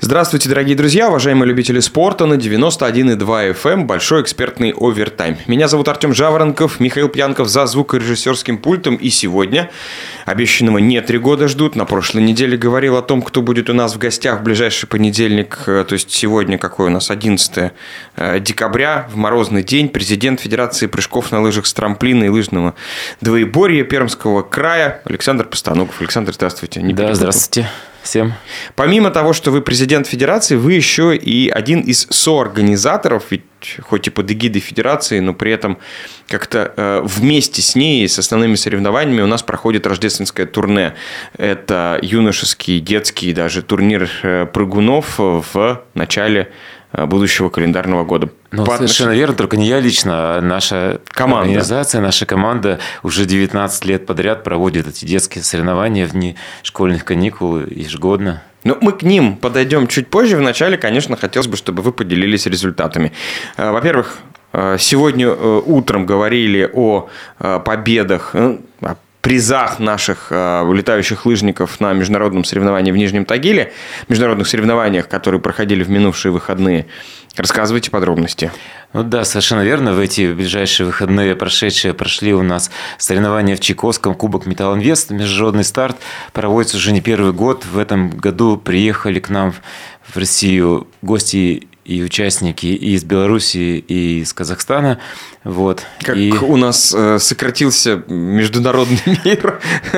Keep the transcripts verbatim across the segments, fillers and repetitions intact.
Здравствуйте, дорогие друзья, уважаемые любители спорта на девяносто один и два эф эм, большой экспертный овертайм. Меня зовут Артем Жаворонков, Михаил Пьянков за звукорежиссерским пультом. И сегодня обещанного не три года ждут. На прошлой неделе говорил о том, кто будет у нас в гостях в ближайший понедельник. То есть сегодня какой у нас одиннадцатое декабря, в морозный день, президент Федерации прыжков на лыжах с трамплина и лыжного двоеборья Пермского края Александр Постануков. Александр, здравствуйте. Не да, здравствуйте всем. Помимо того, что вы президент Федерации, вы еще и один из соорганизаторов, ведь хоть и под эгидой Федерации, но при этом как-то э, вместе с ней, с основными соревнованиями у нас проходит рождественское турне. Это юношеский, детский даже турнир э, прыгунов в начале будущего календарного года. Ну, По совершенно отношению... верно, только не я лично, а наша команда. Организация, наша команда уже девятнадцать лет подряд проводит эти детские соревнования в дни школьных каникул ежегодно. Ну, мы к ним подойдем чуть позже. Вначале, конечно, хотелось бы, чтобы вы поделились результатами. Во-первых, сегодня утром говорили о победах, о призах наших э, летающих лыжников на международном соревновании в Нижнем Тагиле, международных соревнованиях, которые проходили в минувшие выходные. Рассказывайте подробности. Ну да, совершенно верно. В эти ближайшие выходные прошедшие прошли у нас соревнования в Чайковском, Кубок Металлинвест, международный старт. Проводится уже не первый год. В этом году приехали к нам в Россию гости и участники и из Белоруссии, и из Казахстана. Вот. Как и... у нас э, сократился международный мир.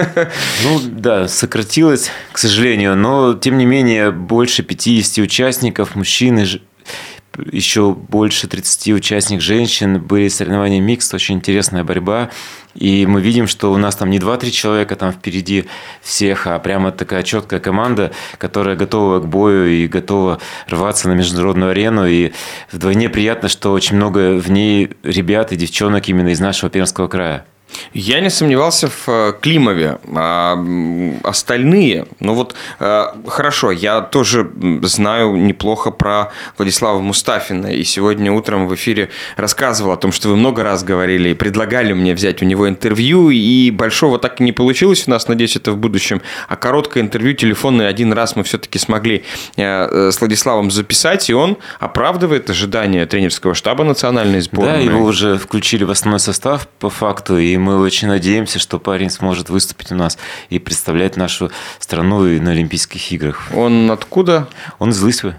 Ну да, сократилось, к сожалению, но тем не менее больше пятидесяти участников, мужчин и еще больше тридцати участников женщин. Были соревнования микс, очень интересная борьба. И мы видим, что у нас там не два-три человека там впереди всех, а прямо такая четкая команда, которая готова к бою и готова рваться на международную арену. И вдвойне приятно, что очень много в ней ребят и девчонок именно из нашего Пермского края. Я не сомневался в Климове, а остальные, ну вот хорошо, я тоже знаю неплохо про Владислава Мустафина, и сегодня утром в эфире рассказывал о том, что вы много раз говорили и предлагали мне взять у него интервью, и большого так и не получилось у нас, надеюсь, это в будущем, а короткое интервью телефонное один раз мы все-таки смогли с Владиславом записать, и он оправдывает ожидания тренерского штаба национальной сборной. Да, его уже включили в основной состав по факту, и мы очень надеемся, что парень сможет выступить у нас и представлять нашу страну и на Олимпийских играх. Он откуда? Он из Лысьвы.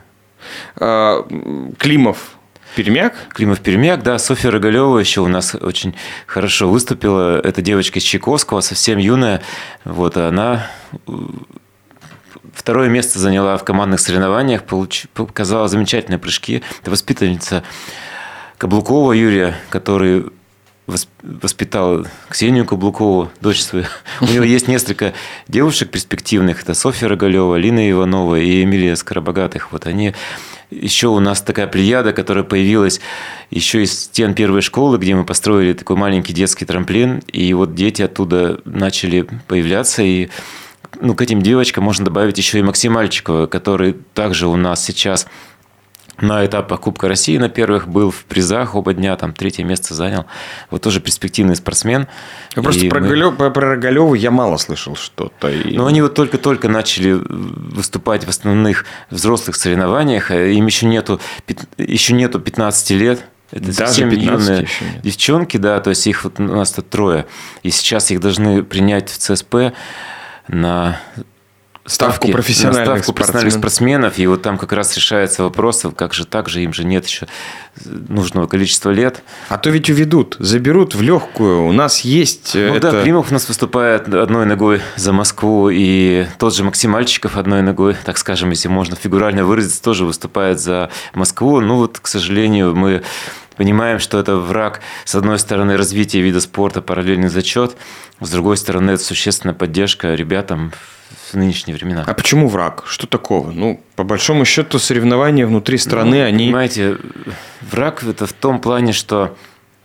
А, Климов. Пермяк? Климов Пермяк, да. Софья Рогалева еще у нас очень хорошо выступила. Это девочка из Чайковского, совсем юная. Вот, она второе место заняла в командных соревнованиях, получ... показала замечательные прыжки. Это воспитанница Каблукова Юрия, который воспитал Ксению Каблукову, дочь свою. У него есть несколько девушек перспективных. Это Софья Рогалева, Лина Иванова и Эмилия Скоробогатых. Вот они... Еще у нас такая плеяда, которая появилась еще из стен первой школы, где мы построили такой маленький детский трамплин. И вот дети оттуда начали появляться. И ну, к этим девочкам можно добавить еще и Максима Мальчикова, который также у нас сейчас... На этапах Кубка России на первых был в призах оба дня, там третье место занял. Вот тоже перспективный спортсмен. Ну, просто про, мы... Галё... про Рогалеву я мало слышал что-то. И... Но они вот только-только начали выступать в основных взрослых соревнованиях. Им еще нету, еще нету пятнадцати лет. Это даже совсем юные нет. девчонки, да, то есть их вот у нас тут трое. И сейчас их должны принять в ЦСП на... Ставку профессиональных, ставку профессиональных спортсменов, и вот там как раз решается вопрос, как же так же, им же нет еще нужного количества лет. А то ведь уведут, заберут в легкую, у нас есть... Ну это... да, Климов у нас выступает одной ногой за Москву, и тот же Максим Мальчиков одной ногой, так скажем, если можно фигурально выразиться, тоже выступает за Москву. Ну вот, к сожалению, мы... Понимаем, что это враг, с одной стороны, развития вида спорта, параллельный зачет, с другой стороны, это существенная поддержка ребятам в нынешние времена. А почему враг? Что такого? Ну, по большому счету, соревнования внутри страны, ну, они... Понимаете, враг это в том плане, что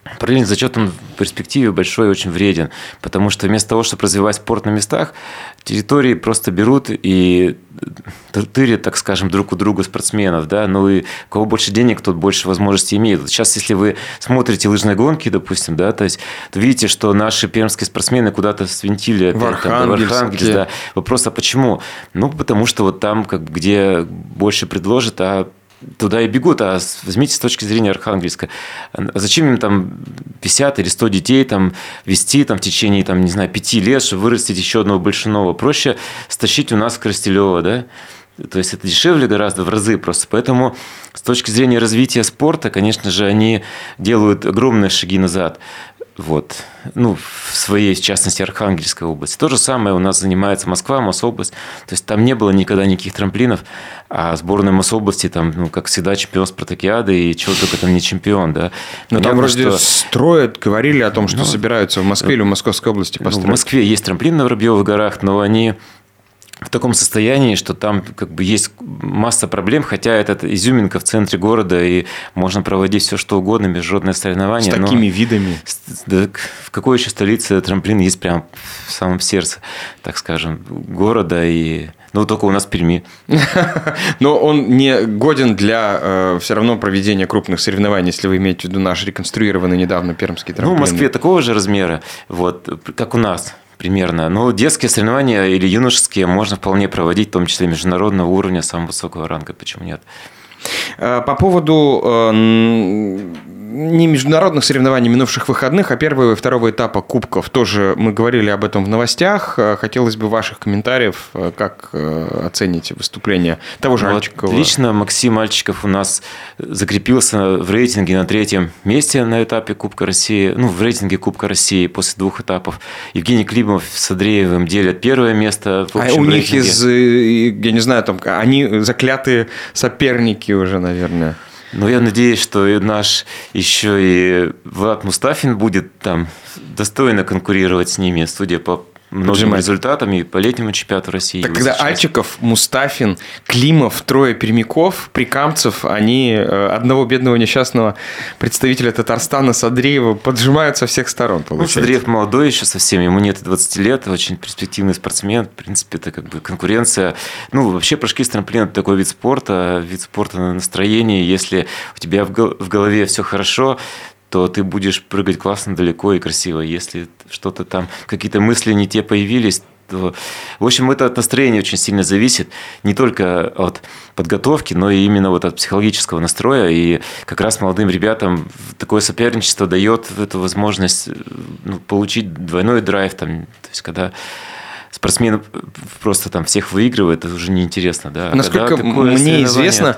Параллельный зачет, он в перспективе большой и очень вреден, потому что вместо того, чтобы развивать спорт на местах, территории просто берут и тырят, так скажем, друг у друга спортсменов, да, ну и у кого больше денег, тот больше возможностей имеет. Вот сейчас, если вы смотрите лыжные гонки, допустим, да, то есть то видите, что наши пермские спортсмены куда-то свинтили опять, в Архангельск, там, в Архангельск, да. Вопрос, а почему? Ну, потому что вот там, как бы, где больше предложат, а туда и бегут, а возьмите с точки зрения Архангельска. А зачем им там пятьдесят или сто детей там вести там, в течение, там, не знаю, пяти лет, чтобы вырастить еще одного большиного? Проще стащить у нас в Коростелево, да? То есть это дешевле гораздо в разы просто. Поэтому с точки зрения развития спорта, конечно же, они делают огромные шаги назад. Вот. Ну, в своей, в частности, Архангельской области. То же самое у нас занимается Москва, Мособласть. То есть там не было никогда никаких трамплинов, а сборная Мособласти, там, ну, как всегда, чемпион спартакиады, и чего только там не чемпион, да. Но там вроде что... строят, говорили о том, что ну, собираются в Москве или в Московской области построить. Ну, в Москве есть трамплин на Воробьевых горах, но они в таком состоянии, что там как бы есть масса проблем, хотя это изюминка в центре города, и можно проводить все, что угодно, международные соревнования. С такими видами. Да, в какой еще столице трамплин есть прямо в самом сердце, так скажем, города, и ну, только у нас в Перми. Но он не годен для э, все равно проведения крупных соревнований, если вы имеете в виду наш реконструированный недавно пермский трамплин. Ну, в Москве такого же размера, вот, как у нас. Примерно. Но детские соревнования или юношеские можно вполне проводить, в том числе международного уровня, самого высокого ранга. Почему нет? По поводу не международных соревнований минувших выходных, а первого и второго этапа кубков. Тоже мы говорили об этом в новостях. Хотелось бы ваших комментариев, как оцените выступление того же ну, Альчикова. Лично Максим Мальчиков у нас закрепился в рейтинге на третьем месте на этапе Кубка России, ну, в рейтинге Кубка России после двух этапов. Евгений Климов с Андреевым делят первое место в общем а у рейтинге. них из, я не знаю, там, они заклятые соперники уже, наверное. Ну, я надеюсь, что и наш еще и Влад Мустафин будет там достойно конкурировать с ними, судя по многим Поджимать. результатам и по летнему чемпионату России. Так когда Альчиков, Мустафин, Климов, трое пермяков, прикамцев, они одного бедного несчастного представителя Татарстана Садреева поджимают со всех сторон, получается. Ну, Садреев молодой еще совсем, ему нет двадцати лет, очень перспективный спортсмен. В принципе, это как бы конкуренция. Ну, вообще прыжки с трамплина – это такой вид спорта, вид спорта на настроении. Если у тебя в голове все хорошо, то ты будешь прыгать классно, далеко и красиво. Если что-то там, какие-то мысли не те появились, то... В общем, это от настроения очень сильно зависит. Не только от подготовки, но и именно вот от психологического настроя. И как раз молодым ребятам такое соперничество дает эту возможность, ну, получить двойной драйв. Там, то есть, когда спортсмен просто там всех выигрывает, это уже неинтересно. Да? А насколько мне известно,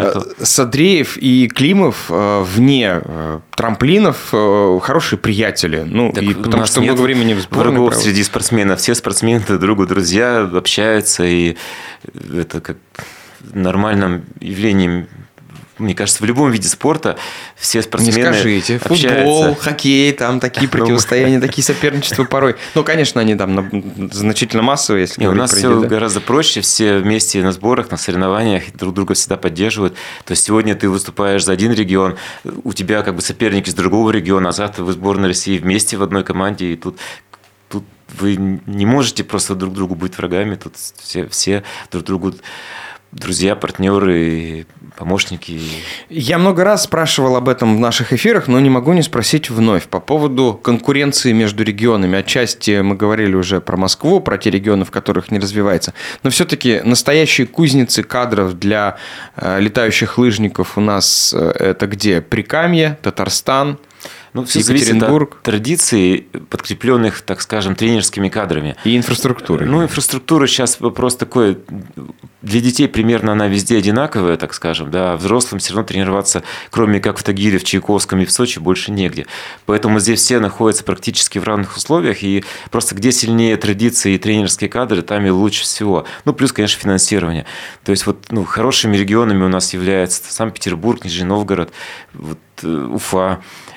Садреев и Климов вне трамплинов хорошие приятели. Ну, и потому что много времени в сборной врагов среди спортсменов. Все спортсмены друг другу друзья, общаются, и это как нормальным явлением. Мне кажется, в любом виде спорта все спортсмены Не скажите, общаются. Футбол, хоккей, там такие противостояния, такие соперничества порой. Ну, конечно, они там значительно массовые, если говорить про еду. У нас все гораздо проще, все вместе на сборах, на соревнованиях друг друга всегда поддерживают. То есть сегодня ты выступаешь за один регион, у тебя как бы соперник из другого региона, а завтра вы сборная России вместе в одной команде, и тут тут вы не можете просто друг другу быть врагами, тут все, все друг другу друзья, партнеры, помощники. Я много раз спрашивал об этом в наших эфирах, но не могу не спросить вновь по поводу конкуренции между регионами. Отчасти мы говорили уже про Москву, про те регионы, в которых не развивается. Но все-таки настоящие кузницы кадров для э, летающих лыжников у нас э, это где? Прикамье, Татарстан, Ну, все зависит от традиций, подкрепленных, так скажем, тренерскими кадрами. И инфраструктурой. Ну, инфраструктура сейчас вопрос такой. Для детей примерно она везде одинаковая, так скажем. Да, а взрослым все равно тренироваться, кроме как в Тагиле, в Чайковском и в Сочи, больше негде. Поэтому здесь все находятся практически в равных условиях. И просто где сильнее традиции и тренерские кадры, там и лучше всего. Ну, плюс, конечно, финансирование. То есть, вот, ну, хорошими регионами у нас являются Санкт-Петербург, Нижний Новгород, вот, Уфа.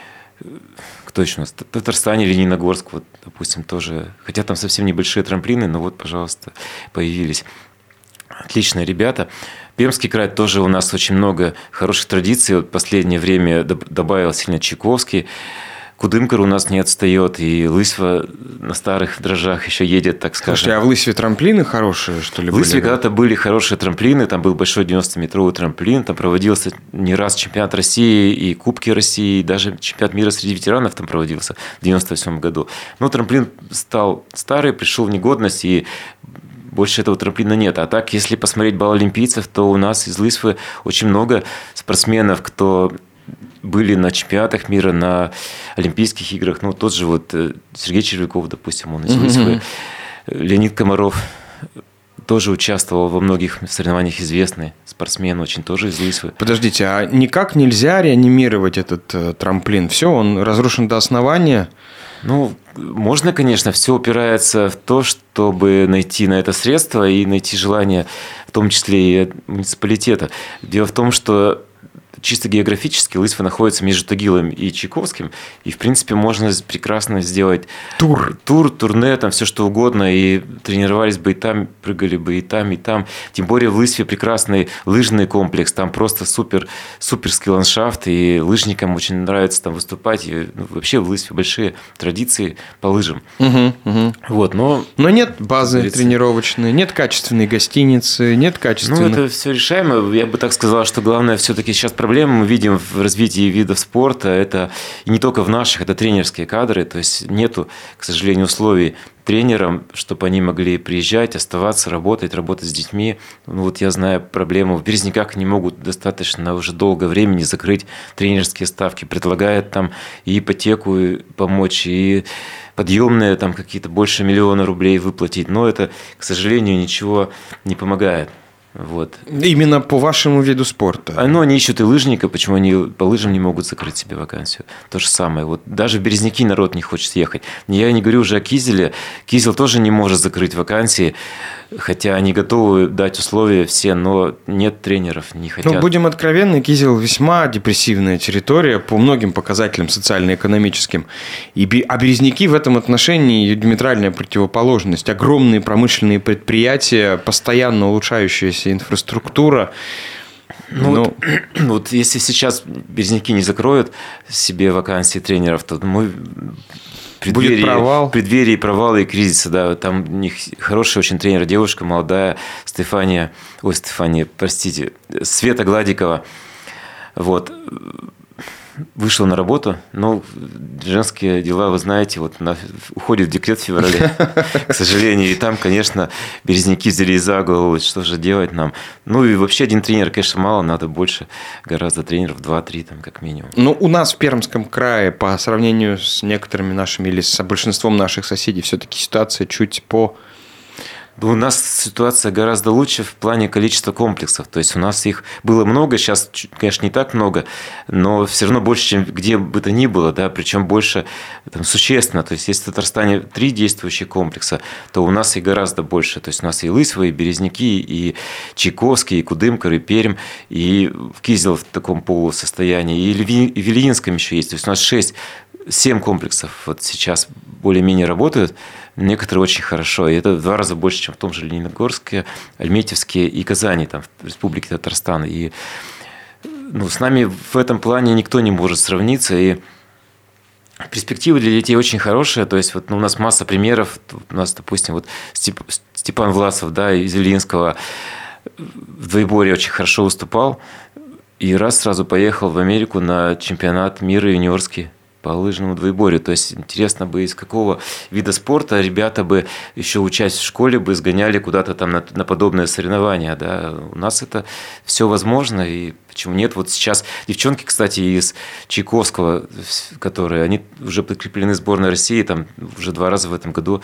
Кто еще у нас? В Татарстане, Лениногорск, вот, допустим, тоже. Хотя там совсем небольшие трамплины, но вот, пожалуйста, появились. Отличные ребята. Пермский край тоже у нас очень много хороших традиций. Вот в последнее время добавил сильно Чайковский. Кудымкар у нас не отстает, и Лысьва на старых дрожжах еще едет, так скажем. Слушайте, а в Лысьве трамплины хорошие, что ли, в Лысьве были? когда-то были хорошие трамплины, там был большой девяностометровый трамплин, там проводился не раз чемпионат России и Кубки России, и даже чемпионат мира среди ветеранов там проводился в девяносто восьмом году. Но трамплин стал старый, пришел в негодность, и больше этого трамплина нет. А так, если посмотреть балл олимпийцев, то у нас из Лысьвы очень много спортсменов, кто были на чемпионатах мира, на Олимпийских играх. Ну, тот же вот Сергей Червяков, допустим, он из Лысьвы. Mm-hmm. Леонид Комаров тоже участвовал во многих соревнованиях, известный спортсмен, очень тоже из Лысьвы. Подождите, а никак нельзя реанимировать этот э, трамплин? Все, он разрушен до основания? Ну, можно, конечно, все упирается в то, чтобы найти на это средства и найти желание, в том числе и от муниципалитета. Дело в том, что чисто географически Лысьва находится между Тагилом и Чайковским, и, в принципе, можно прекрасно сделать тур, тур турне, там все что угодно, и тренировались бы и там, прыгали бы и там, и там. Тем более в Лысьве прекрасный лыжный комплекс, там просто супер, суперский ландшафт, и лыжникам очень нравится там выступать, и, ну, вообще в Лысьве большие традиции по лыжам. Угу, угу. Вот, но... но нет базы тренировочной, нет качественной гостиницы, нет качественной... Ну, это все решаемо. Я бы так сказал, что главное все-таки сейчас проблема мы видим в развитии видов спорта, это и не только в наших, это тренерские кадры, то есть нету, к сожалению, условий тренерам, чтобы они могли приезжать, оставаться, работать, работать с детьми. Ну, вот я знаю проблему, в Березниках не могут достаточно уже долго времени закрыть тренерские ставки, предлагают там и ипотеку помочь, и подъемные там какие-то больше миллиона рублей выплатить, но это, к сожалению, ничего не помогает. Вот. Именно по вашему виду спорта? Ну, они ищут и лыжника, почему они по лыжам не могут закрыть себе вакансию. То же самое. Вот даже в Березники народ не хочет ехать. Я не говорю уже о Кизеле. Кизел тоже не может закрыть вакансии, хотя они готовы дать условия все, но нет тренеров, не хотят. Ну, будем откровенны, Кизел весьма депрессивная территория по многим показателям социально-экономическим. И, а Березники в этом отношении ее диаметральная противоположность. Огромные промышленные предприятия, постоянно улучшающаяся инфраструктура. Ну, ну вот, вот если сейчас Березники не закроют себе вакансии тренеров, то мы будет провал. В преддверии провала и кризиса, да, там у них хороший очень тренер, девушка молодая, Стефания, ой, Стефания, простите, Света Гладикова, вот, вышла на работу, но женские дела, вы знаете, вот она уходит в декрет в феврале, к сожалению, и там, конечно, Березники взялись за голову, что же делать нам. Ну и вообще один тренер, конечно, мало, надо больше, гораздо тренеров, два-три там как минимум. Ну, у нас в Пермском крае, по сравнению с некоторыми нашими или с большинством наших соседей, все-таки ситуация чуть по... У нас ситуация гораздо лучше в плане количества комплексов. То есть у нас их было много, сейчас, конечно, не так много, но все равно больше, чем где бы то ни было, да, причем больше там, существенно. То есть если в Татарстане три действующих комплекса, то у нас их гораздо больше. То есть у нас и Лысьва, и Березники, и Чайковский, и Кудымкар, и Пермь, и Кизел в таком полусостоянии, и в Ильинском еще есть. То есть у нас шесть, семь комплексов вот сейчас более-менее работают. Некоторые очень хорошо. И это в два раза больше, чем в том же Лениногорске, Альметьевске и Казани, там, в Республике Татарстан. И ну, с нами в этом плане никто не может сравниться. И перспективы для детей очень хорошие. То есть вот, ну, у нас масса примеров. У нас, допустим, вот Степ... Степан Власов, да, из Ильинского в двоеборье очень хорошо выступал. И раз сразу поехал в Америку на чемпионат мира юниорский по лыжному двоеборью. То есть интересно бы, из какого вида спорта ребята бы еще учась в школе бы сгоняли куда-то там на, на подобные соревнования. Да? У нас это все возможно, и почему нет? Вот сейчас девчонки, кстати, из Чайковского, которые они уже подкреплены сборной России, там уже два раза в этом году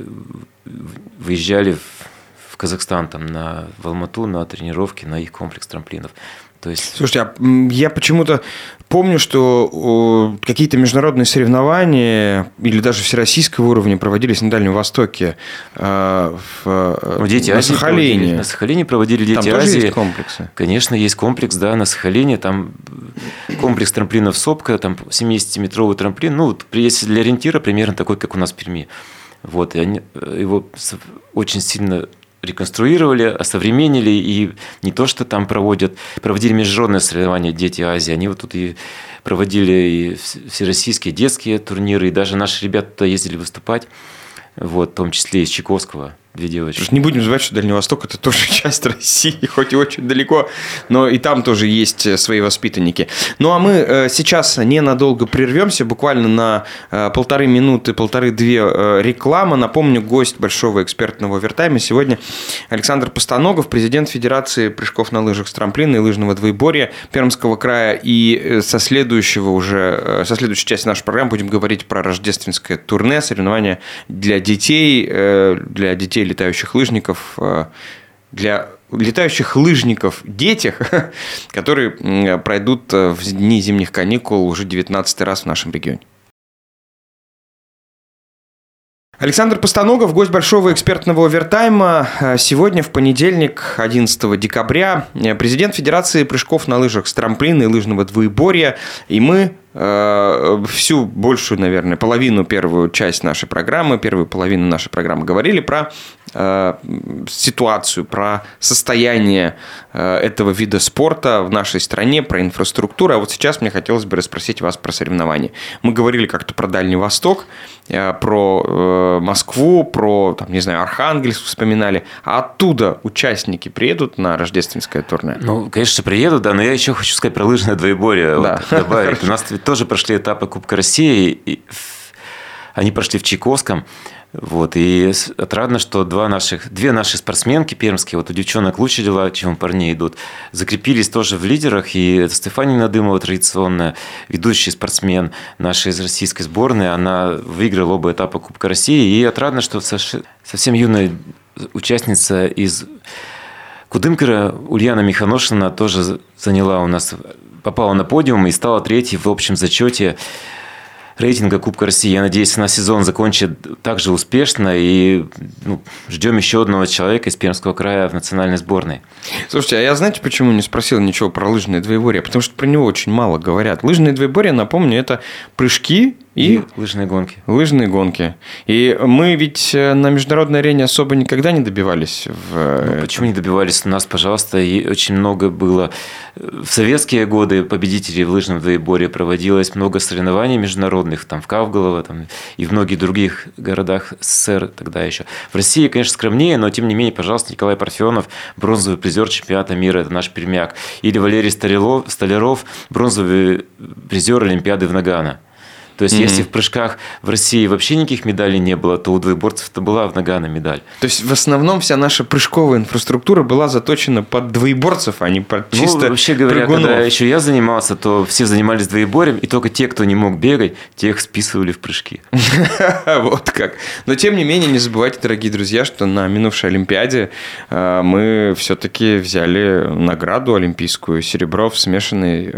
выезжали в, в Казахстан, там, на, в Алмату на тренировки, на их комплекс трамплинов. То есть... Слушайте, а я почему-то помню, что какие-то международные соревнования или даже всероссийского уровня проводились на Дальнем Востоке, в, ну, Дети на Азии Сахалине. На Сахалине проводили Дети там Азии. Тоже есть комплексы? Конечно, есть комплекс, да, на Сахалине. Там комплекс трамплинов Сопка, там семидесятиметровый трамплин. Ну, вот, если для ориентира, примерно такой, как у нас в Перми. Вот, и они, его очень сильно реконструировали, осовременили, и не то, что там проводят, проводили международные соревнования «Дети Азии», они вот тут и проводили и всероссийские детские турниры, и даже наши ребята туда ездили выступать, вот, в том числе из Чайковского. Две девочки. Не будем забывать, что Дальний Восток – это тоже часть России, хоть и очень далеко, но и там тоже есть свои воспитанники. Ну, а мы сейчас ненадолго прервемся, буквально на полторы минуты, полторы-две реклама. Напомню, гость большого экспертного овертайма сегодня Александр Постаногов, президент Федерации прыжков на лыжах с трамплина и лыжного двоеборья Пермского края. И со следующего уже, со следующей части нашей программы будем говорить про рождественское турне, соревнования для детей, для детей летающих лыжников, для летающих лыжников детях, которые пройдут в дни зимних каникул уже девятнадцатый раз в нашем регионе. Александр Постаногов, гость большого экспертного овертайма. Сегодня, в понедельник, одиннадцатого декабря, президент Федерации прыжков на лыжах с трамплина и лыжного двоеборья. И мы э, всю большую, наверное, половину, первую часть нашей программы, первую половину нашей программы говорили про э, ситуацию, про состояние э, этого вида спорта в нашей стране, про инфраструктуру. А вот сейчас мне хотелось бы расспросить вас про соревнования. Мы говорили как-то про Дальний Восток, э, про э, Москву, про, там, не знаю, Архангельск вспоминали. А оттуда участники приедут на рождественское турне? Ну, конечно, приедут, да, но я еще хочу сказать про лыжное двоеборье. Да. Вот, добавить. У нас тоже прошли этапы Кубка России, и они прошли в Чайковском. Вот, и отрадно, что два наших, две наши спортсменки пермские, вот у девчонок лучше дела, чем у парней идут, закрепились тоже в лидерах. И Стефания Надымова, традиционная ведущий спортсмен нашей из российской сборной, она выиграла оба этапа Кубка России. И отрадно, что совсем юная участница из Кудымкара Ульяна Миханошина тоже заняла у нас, попала на подиум и стала третьей в общем зачете рейтинга Кубка России. Я надеюсь, она сезон закончит также успешно, и ну, ждем еще одного человека из Пермского края в национальной сборной. Слушайте, а я знаете, почему не спросил ничего про лыжное двоеборье? Потому что про него очень мало говорят. Лыжное двоеборье, напомню, это прыжки и, и лыжные гонки. Лыжные гонки. И мы ведь на международной арене особо никогда не добивались. В... Ну, почему не добивались? У нас, пожалуйста, и очень много было. В советские годы победителей в лыжном двоеборье проводилось много соревнований международных, там в Кавголово, там, и в многих других городах СССР тогда еще. В России, конечно, скромнее, но тем не менее, пожалуйста, Николай Парфенов, бронзовый призер чемпионата мира, это наш пермяк. Или Валерий Столяров, Столяров бронзовый призер Олимпиады в Нагано. То есть, mm-hmm. если в прыжках в России вообще никаких медалей не было, то у двоеборцев-то была в Нагано медаль. То есть, в основном вся наша прыжковая инфраструктура была заточена под двоеборцев, а не под чисто ну, вообще говоря, прыгунов. Когда еще я занимался, то все занимались двоеборьем, и только те, кто не мог бегать, тех списывали в прыжки. Вот как. Но, тем не менее, не забывайте, дорогие друзья, что на минувшей Олимпиаде мы все-таки взяли награду олимпийскую, серебро в смешанной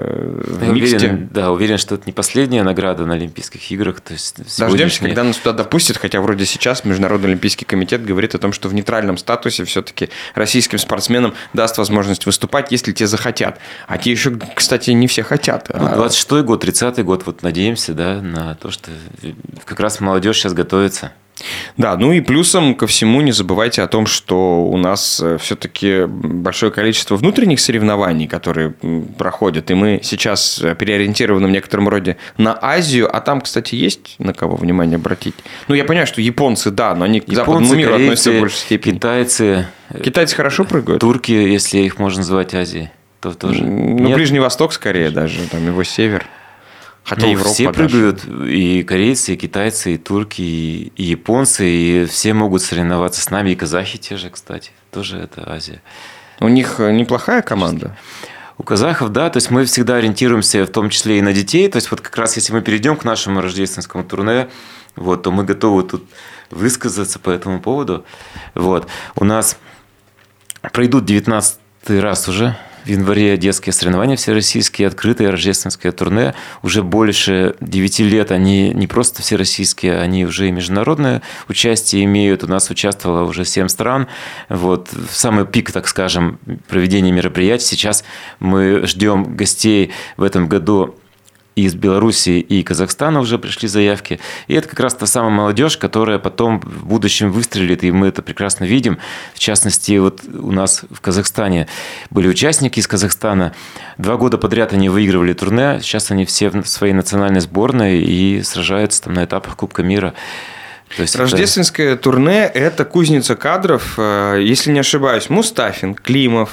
в миксте. Да, уверен, что это не последняя награда на Олимпийских играх. То есть дождемся, когда нас туда допустят, хотя вроде сейчас Международный олимпийский комитет говорит о том, что в нейтральном статусе все-таки российским спортсменам даст возможность выступать, если те захотят. А те еще, кстати, не все хотят. Ну, двадцать шестой год, тридцатый год, вот надеемся, да, на то, что как раз молодежь сейчас готовится. Да, ну и плюсом ко всему не забывайте о том, что у нас все-таки большое количество внутренних соревнований, которые проходят, и мы сейчас переориентированы в некотором роде на Азию, а там, кстати, есть на кого внимание обратить? Ну, я понимаю, что японцы, да, но они к западному миру относятся в большей степени. Китайцы. Китайцы хорошо прыгают? Турки, если их можно назвать Азией, то тоже. Ну, Ближний Восток скорее даже, там его север. Хотя ну, Европа все даже. прыгают, и корейцы, и китайцы, и турки, и, и японцы, и все могут соревноваться с нами, и казахи те же, кстати, тоже это Азия. У них неплохая команда? У казахов, да, то есть мы всегда ориентируемся в том числе и на детей, то есть вот как раз если мы перейдем к нашему рождественскому турне, вот, то мы готовы тут высказаться по этому поводу. Вот. У нас пройдут девятнадцатый раз уже в январе детские соревнования всероссийские, открытые рождественское турне. Уже больше девяти лет они не просто всероссийские, они уже и международное участие имеют. У нас участвовало уже семь стран. Вот. В самый пик, так скажем, проведения мероприятий. Сейчас мы ждем гостей в этом году из Белоруссии и Казахстана уже пришли заявки. И это как раз та самая молодежь, которая потом в будущем выстрелит, и мы это прекрасно видим. В частности, вот у нас в Казахстане были участники из Казахстана. Два года подряд они выигрывали турне. Сейчас они все в своей национальной сборной и сражаются там на этапах Кубка мира. То есть рождественское это... турне – это кузница кадров, если не ошибаюсь, Мустафин, Климов,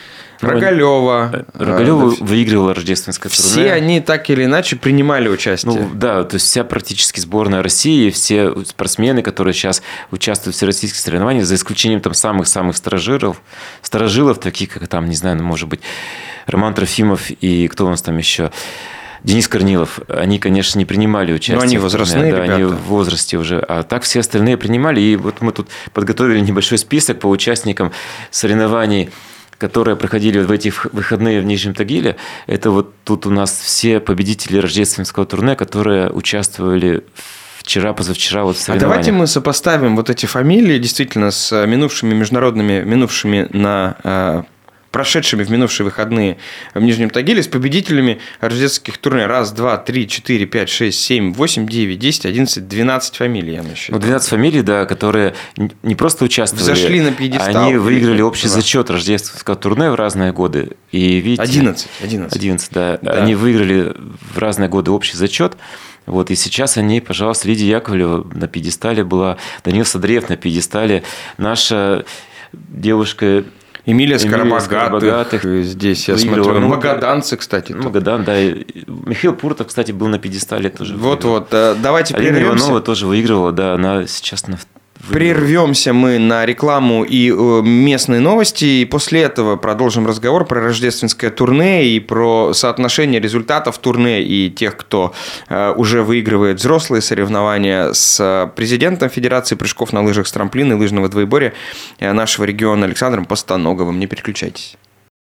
Рогалева. Рогалева да, выигрывала рождественское турне. Все они так или иначе принимали участие. Ну, да, то есть вся практически сборная России, все спортсмены, которые сейчас участвуют в всероссийских соревнованиях, за исключением там самых-самых старожилов, старожилов, таких как там, не знаю, может быть, Роман Трофимов и кто у нас там еще, Денис Корнилов, они, конечно, не принимали участие. Но они возрастные да, ребята. Они в возрасте уже. А так все остальные принимали. И вот мы тут подготовили небольшой список по участникам соревнований, которые проходили в эти выходные в Нижнем Тагиле. Это вот тут у нас все победители рождественского турне, которые участвовали вчера, позавчера вот в соревнованиях. А давайте мы сопоставим вот эти фамилии действительно с минувшими международными, минувшими на... прошедшими в минувшие выходные в Нижнем Тагиле с победителями рождественских турне. Раз, два, три, четыре, пять, шесть, семь, восемь, девять, десять, одиннадцать, двенадцать фамилий, я насчитал. Ну, двенадцать фамилий, да, которые не просто участвовали. Взошли на пьедестал. Они выиграли общий зачет рождественского турне в разные годы. И видите, одиннадцать. одиннадцать. одиннадцать, да. да. Они выиграли в разные годы общий зачет. Вот, и сейчас они, пожалуйста, Лидия Яковлева на пьедестале была, Данил Садреев на пьедестале, наша девушка... Эмилия Скоробогатых, здесь я смотрю, ну, магаданцы, кстати. Магадан, да. Михаил Пуртов, кстати, был на пьедестале тоже. Вот-вот, давайте Алина прервемся. Иванова тоже выигрывала, да, она сейчас на... Прервемся мы на рекламу и местные новости, и после этого продолжим разговор про рождественское турне и про соотношение результатов турне и тех, кто уже выигрывает взрослые соревнования, с президентом Федерации прыжков на лыжах с трамплина и лыжного двоеборья нашего региона Александром Постановговым. Не переключайтесь.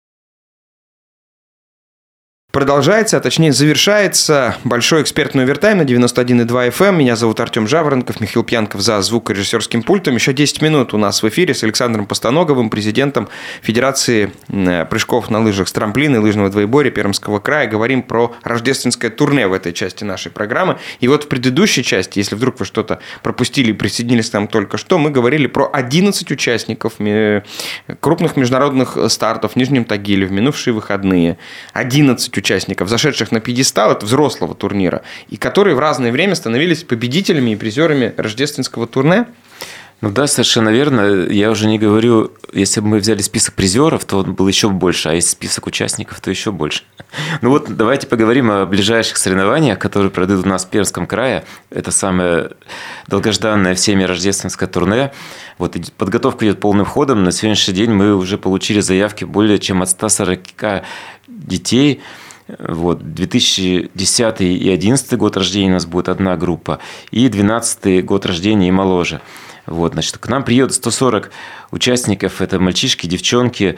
Продолжается, а точнее завершается большой экспертный овертайм на девяносто один и два эф эм. Меня зовут Артем Жаворонков, Михаил Пьянков за звукорежиссерским пультом. Еще десять минут у нас в эфире с Александром Постановговым, президентом Федерации прыжков на лыжах с трамплина и лыжного двоеборья Пермского края. Говорим про рождественское турне в этой части нашей программы. И вот в предыдущей части, если вдруг вы что-то пропустили и присоединились к нам только что, мы говорили про одиннадцать участников крупных международных стартов в Нижнем Тагиле в минувшие выходные. одиннадцать участников, зашедших на пьедестал, это взрослого турнира, и которые в разное время становились победителями и призерами рождественского турне. Ну да, совершенно верно. Я уже не говорю, если бы мы взяли список призеров, то он был еще больше, а если список участников, то еще больше. Ну вот давайте поговорим о ближайших соревнованиях, которые пройдут у нас в Пермском крае. Это самое долгожданное всеми рождественское турне. Вот подготовка идет полным ходом. На сегодняшний день мы уже получили заявки более чем от ста сорока детей. Вот, две тысячи десятый и две тысячи одиннадцатый год рождения у нас будет одна группа, и две тысячи двенадцатый год рождения и моложе. Вот, значит, к нам приедут сто сорок участников, это мальчишки, девчонки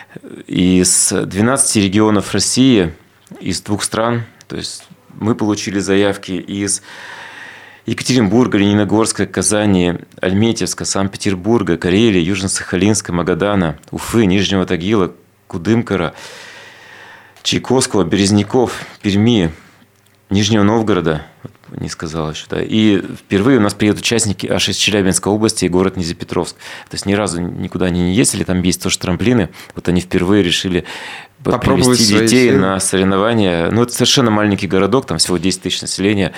из двенадцати регионов России, из двух стран. То есть мы получили заявки из Екатеринбурга, Лениногорска, Казани, Альметьевска, Санкт-Петербурга, Карелии, Южно-Сахалинска, Магадана, Уфы, Нижнего Тагила, Кудымкара, Чайковского, Березняков, Перми, Нижнего Новгорода, не сказал еще, да. И впервые у нас приедут участники аж из Челябинской области и город Нязепетровск. То есть ни разу никуда они не ездили, там есть тоже трамплины. Вот они впервые решили привести детей силы на соревнования. Ну, это совершенно маленький городок, там всего десять тысяч населения.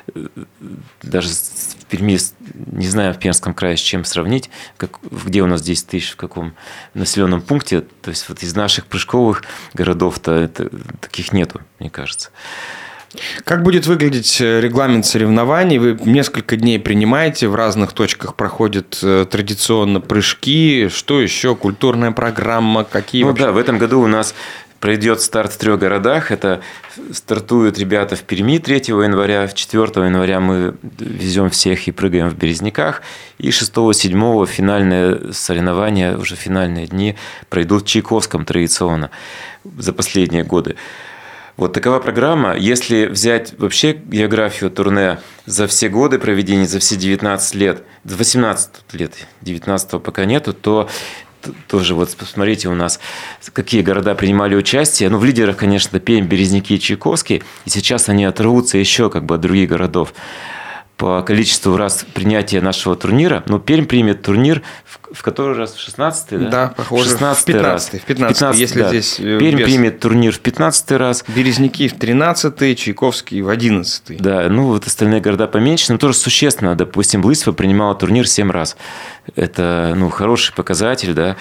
Даже в Перми, не знаю, в Пермском крае с чем сравнить, как, где у нас десять тысяч, в каком населенном пункте. То есть вот из наших прыжковых городов-то это, таких нету, мне кажется. Как будет выглядеть регламент соревнований? Вы несколько дней принимаете, в разных точках проходят традиционно прыжки. Что еще? Культурная программа? Какие ну вообще? Да, в этом году у нас пройдет старт в трех городах. Это стартуют ребята в Перми третьего января, четвёртого января мы везем всех и прыгаем в Березняках. И шестого-седьмого финальные соревнования, уже финальные дни, пройдут в Чайковском традиционно за последние годы. Вот такова программа. Если взять вообще географию турне за все годы проведения, за все девятнадцать лет, восемнадцать лет, девятнадцатого пока нету, то тоже вот посмотрите у нас, какие города принимали участие. Ну, в лидерах, конечно, Пермь, Березники и Чайковский. И сейчас они оторвутся еще как бы от других городов по количеству раз принятия нашего турнира. Но Пермь примет турнир в, в который раз? В шестнадцатый, да? Да, похоже, шестнадцатый в пятнадцатый. раз. В пятнадцатый, если да. здесь Пермь без... примет турнир в пятнадцатый раз. Березники в тринадцатый, Чайковский в одиннадцатый. Да, ну вот остальные города поменьше, но тоже существенно. Допустим, Блысьва принимала турнир семь раз. Это, ну, хороший показатель, да.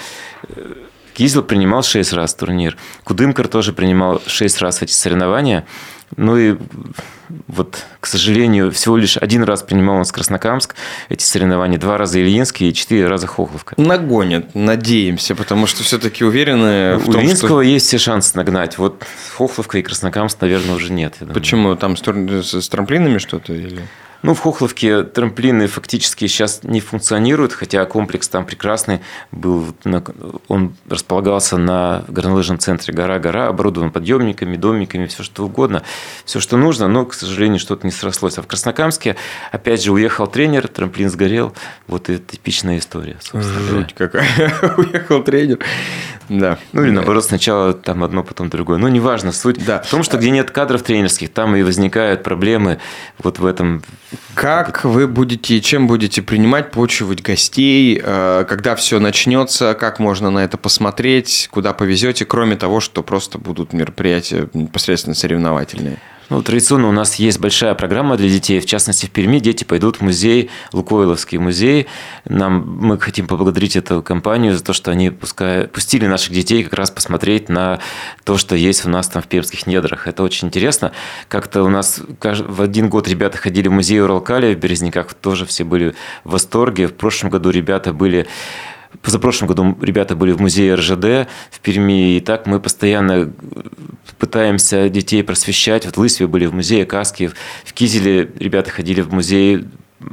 Кизел принимал шесть раз турнир. Кудымкар тоже принимал шесть раз эти соревнования. Ну и вот, к сожалению, всего лишь один раз принимал у нас Краснокамск эти соревнования, два раза Ильинский и четыре раза Хохловка. Нагонят, надеемся, потому что все-таки уверены в у том, Ильинского что... есть все шансы нагнать. Вот Хохловка и Краснокамск, наверное, уже нет. Почему? Там с, с трамплинами что-то? Или... Ну, в Хохловке трамплины фактически сейчас не функционируют, хотя комплекс там прекрасный был. Он располагался на горнолыжном центре «Гора-гора», оборудован подъемниками, домиками, все что угодно, все, что нужно, но, к сожалению, что-то не срослось. А в Краснокамске, опять же, уехал тренер, трамплин сгорел. Вот и типичная история. Жуть какая. Уехал тренер. Да. Ну, или наоборот, сначала там одно, потом другое. Ну, неважно. Суть да. в том, что где нет кадров тренерских, там и возникают проблемы вот в этом. Как вы будете, чем будете принимать, почивать гостей, когда все начнется, как можно на это посмотреть, куда повезете, кроме того, что просто будут мероприятия непосредственно соревновательные? Ну, традиционно у нас есть большая программа для детей. В частности, в Перми дети пойдут в музей, Лукойловский музей. Нам, мы хотим поблагодарить эту компанию за то, что они пускай, пустили наших детей как раз посмотреть на то, что есть у нас там в пермских недрах. Это очень интересно. Как-то у нас в один год ребята ходили в музей Уралкали в Березниках, тоже все были в восторге. В прошлом году ребята были... Позапрошлом году ребята были в музее эр жэ дэ в Перми, и так мы постоянно пытаемся детей просвещать. Вот в Лысьве были в музее Каски, в Кизеле ребята ходили в музей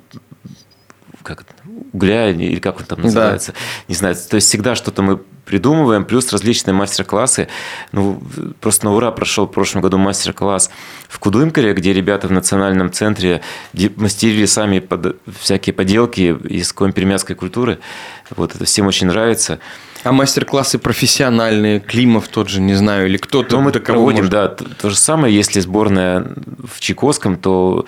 как это, угля, или как он там называется, да. Не знаю. То есть всегда что-то мы придумываем, плюс различные мастер-классы. Ну, просто на ура прошел в прошлом году мастер-класс в Кудымкаре, где ребята в национальном центре мастерили сами под... всякие поделки из коми-пермяцкой культуры. Вот это всем очень нравится. А мастер-классы профессиональные, Климов тот же, не знаю, или кто-то... Но мы проводим, может... да, то, то же самое. Если сборная в Чайковском, то...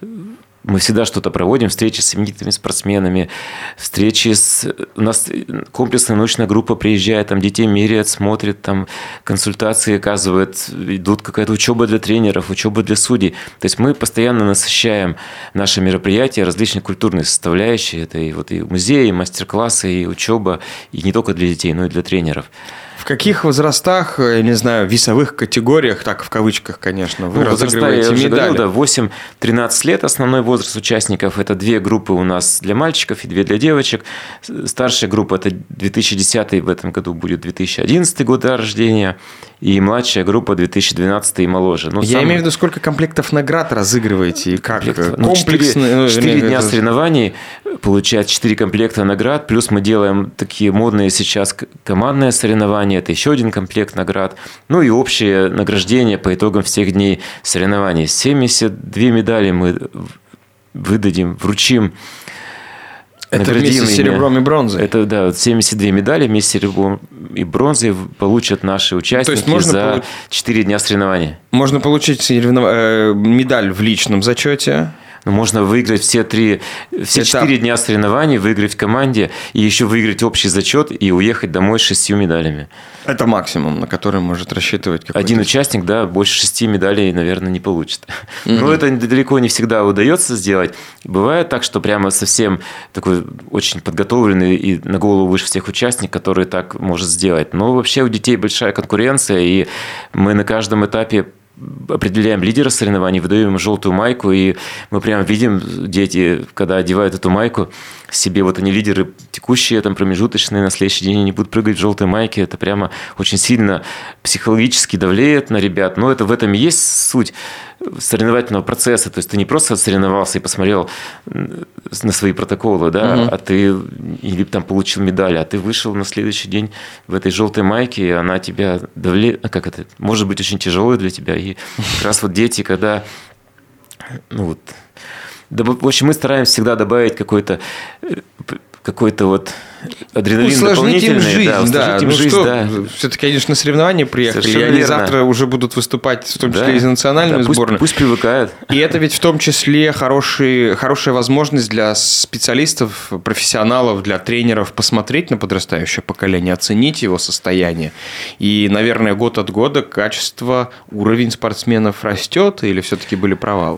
Мы всегда что-то проводим, встречи с именитыми спортсменами, встречи с... У нас комплексная научная группа приезжает, там детей меряет, смотрит, там консультации оказывает, идут какая-то учеба для тренеров, учеба для судей. То есть мы постоянно насыщаем наши мероприятия различной культурной составляющей. Это и, вот, и музеи, и мастер-классы, и учеба, и не только для детей, но и для тренеров. В каких возрастах, я не знаю, весовых категориях, так в кавычках, конечно, вы ну, разыгрываете я уже медали? Говорил, да, восемь-тринадцать лет основной возраст участников. Это две группы у нас для мальчиков и две для девочек. Старшая группа – это две тысячи десятый, в этом году будет две тысячи одиннадцатый год рождения. И младшая группа две тысячи двенадцатый и моложе. Но я сам... имею в виду, сколько комплектов наград разыгрываете? И как? Ну, четыре, четыре дня это... соревнований, получают четыре комплекта наград. Плюс мы делаем такие модные сейчас командные соревнования. Это еще один комплект наград. Ну и общее награждение по итогам всех дней соревнований. семьдесят две медали мы выдадим, вручим. Это вместе с серебром и бронзой? Это, да, семьдесят две медали вместе с серебром и бронзой получат наши участники. То есть можно за получ... четыре дня соревнований. Можно получить медаль в личном зачете? Ну, можно выиграть все три, все четыре дня соревнований, выиграть в команде и еще выиграть общий зачет и уехать домой с шестью медалями. Это максимум, на который может рассчитывать какой-то... Один участник, да, больше шести медалей, наверное, не получит. Mm-hmm. Но это далеко не всегда удается сделать. Бывает так, что прямо совсем такой очень подготовленный и на голову выше всех участник, который так может сделать. Но вообще у детей большая конкуренция, и мы на каждом этапе определяем лидера соревнований, выдаем ему желтую майку, и мы прямо видим, дети, когда одевают эту майку себе, вот они лидеры текущие, там, промежуточные, на следующий день они будут прыгать в желтой майке, это прямо очень сильно психологически давлеет на ребят, но это в этом и есть суть соревновательного процесса, то есть ты не просто соревновался и посмотрел на свои протоколы, да, угу. а ты или там получил медаль, а ты вышел на следующий день в этой желтой майке, и она тебя давлеет, как это, может быть очень тяжелой для тебя, и как раз вот дети, когда, ну вот, в общем, мы стараемся всегда добавить какой-то какой-то вот адреналин усложнить им жизнь, да, да. Им ну жизнь, что, да. Все-таки, конечно, на соревнования приехали, Совершенно и они верно. завтра уже будут выступать, в том числе Да. и за национальную Да, пусть, сборную. Пусть привыкают. И это ведь в том числе хороший, хорошая возможность для специалистов, профессионалов, для тренеров посмотреть на подрастающее поколение, оценить его состояние. И, наверное, год от года качество, уровень спортсменов растет или все-таки были провалы?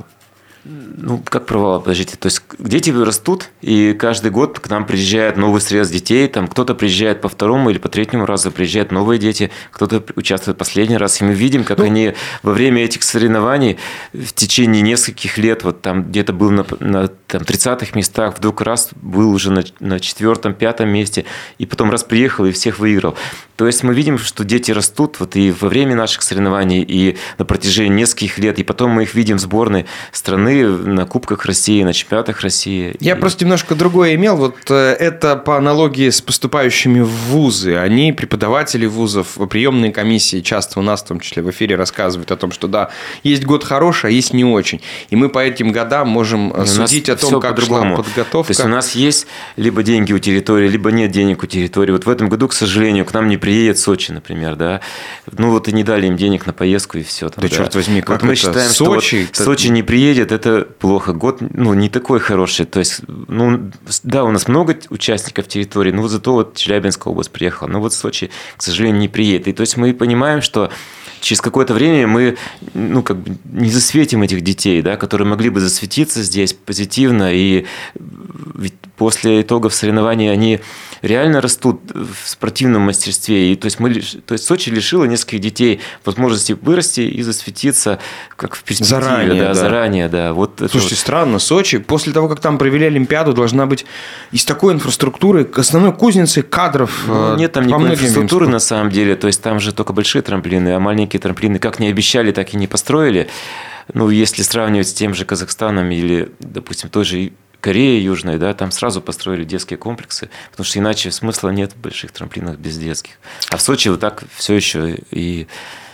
Ну, как провал, подождите. То есть дети растут, и каждый год к нам приезжает новый срез детей. Там кто-то приезжает по второму или по третьему разу, приезжают новые дети, кто-то участвует последний раз. И мы видим, как ну, они во время этих соревнований в течение нескольких лет, вот там где-то был на, на там, тридцатых местах, вдруг раз был уже на, на четвертом, пятом месте, и потом раз приехал и всех выиграл. То есть мы видим, что дети растут вот и во время наших соревнований, и на протяжении нескольких лет, и потом мы их видим в сборной страны, на Кубках России, на чемпионатах России. Я и... просто немножко другое имел. Вот это по аналогии с поступающими в вузы. Они, преподаватели вузов, приемные комиссии, часто у нас, в том числе в эфире, рассказывают о том, что да, есть год хороший, а есть не очень. И мы по этим годам можем и судить о том, как шла подготовка. То есть у нас есть либо деньги у территории, либо нет денег у территории. Вот в этом году, к сожалению, к нам не приедет Сочи, например, да. Ну вот и не дали им денег на поездку, и все. Там, да, да черт возьми, как вот мы это? считаем, Сочи, что вот Сочи не приедет, это плохо. Год, ну, не такой хороший. То есть, ну, да, у нас много участников территории, но вот зато вот Челябинская область приехала. Но вот Сочи, к сожалению, не приедет. И то есть мы понимаем, что через какое-то время мы, ну, как бы не засветим этих детей, да, которые могли бы засветиться здесь позитивно. И ведь после итогов соревнований они реально растут в спортивном мастерстве. И, то, есть мы, то есть Сочи лишила нескольких детей возможности вырасти и засветиться как в перспективе. Заранее, да, да. Заранее, да. Вот Слушайте, вот. странно. Сочи, после того, как там провели Олимпиаду, должна быть из такой инфраструктуры основной кузницей кадров. Ну, нет там никакой инфраструктуры на самом деле. То есть там же только большие трамплины, а маленькие трамплины как не обещали, так и не построили. Ну, если сравнивать с тем же Казахстаном или, допустим, той же Корея Южная, да, там сразу построили детские комплексы, потому что иначе смысла нет в больших трамплинах без детских. А в Сочи вот так все еще и...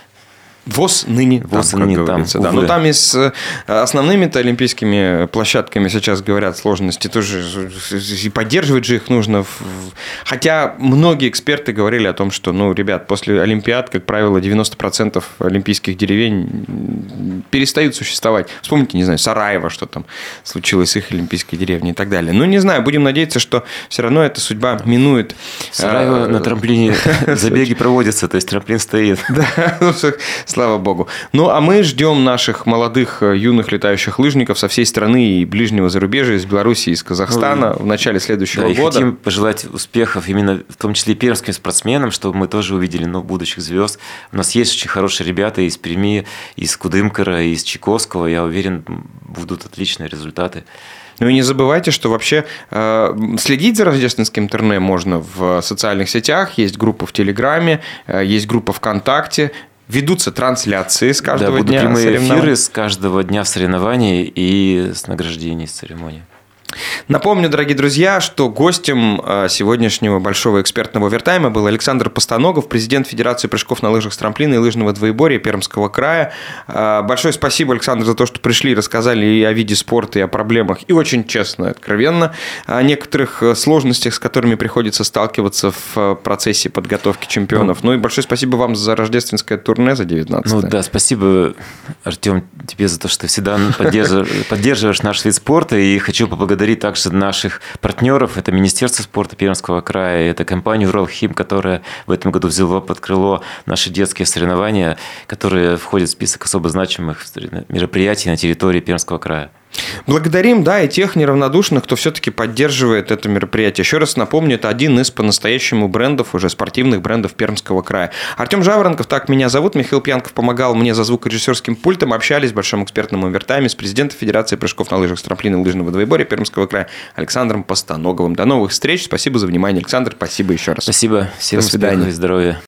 ВОЗ ныне ВОЗ там, ныне как там, говорится. Да. Но там и с основными-то олимпийскими площадками сейчас говорят сложности тоже. И поддерживать же их нужно. Хотя многие эксперты говорили о том, что, ну, ребят, после Олимпиад, как правило, девяносто процентов олимпийских деревень перестают существовать. Вспомните, не знаю, Сараево, что там случилось с их олимпийской деревней и так далее. Ну, не знаю, будем надеяться, что все равно эта судьба минует. Сараево на трамплине забеги проводятся, то есть трамплин стоит. Да, слава богу. Ну, а мы ждем наших молодых, юных летающих лыжников со всей страны и ближнего зарубежья, из Беларуси, из Казахстана ну, в начале следующего да, года. И хотим пожелать успехов именно в том числе и пермским спортсменам, чтобы мы тоже увидели ну, будущих звезд. У нас есть очень хорошие ребята из Перми, из Кудымкара, из Чайковского. Я уверен, будут отличные результаты. Ну и не забывайте, что вообще э, следить за рождественским турне можно в социальных сетях. Есть группа в Телеграме, э, есть группа ВКонтакте. Ведутся трансляции с каждого да, дня. Да, будут прямые эфиры с каждого дня в соревнований и с награждений, с церемонии. Напомню, дорогие друзья, что гостем сегодняшнего большого экспертного овертайма был Александр Постаногов, президент Федерации прыжков на лыжах с трамплина и лыжного двоеборья Пермского края. Большое спасибо, Александр, за то, что пришли и рассказали и о виде спорта, и о проблемах, и очень честно и откровенно о некоторых сложностях, с которыми приходится сталкиваться в процессе подготовки чемпионов. Ну, ну и большое спасибо вам за рождественское турне за девятнадцатое. Ну да, спасибо, Артем, тебе за то, что всегда поддерживаешь, поддерживаешь наш вид спорта, и хочу поблагодарить также наших партнеров. Это Министерство спорта Пермского края, это компания «Уралхим», которая в этом году взяла под крыло наши детские соревнования, которые входят в список особо значимых мероприятий на территории Пермского края. Благодарим, да, и тех неравнодушных, кто все-таки поддерживает это мероприятие. Еще раз напомню, это один из по-настоящему брендов, уже спортивных брендов Пермского края. Артем Жаворонков, так меня зовут, Михаил Пьянков помогал мне за звукорежиссерским пультом. Общались в большом экспертном овертайме с президентом Федерации прыжков на лыжах с трамплина и лыжного двоеборья Пермского края Александром Постаноговым. До новых встреч, спасибо за внимание, Александр, спасибо еще раз. Спасибо, всем до свидания и здоровья.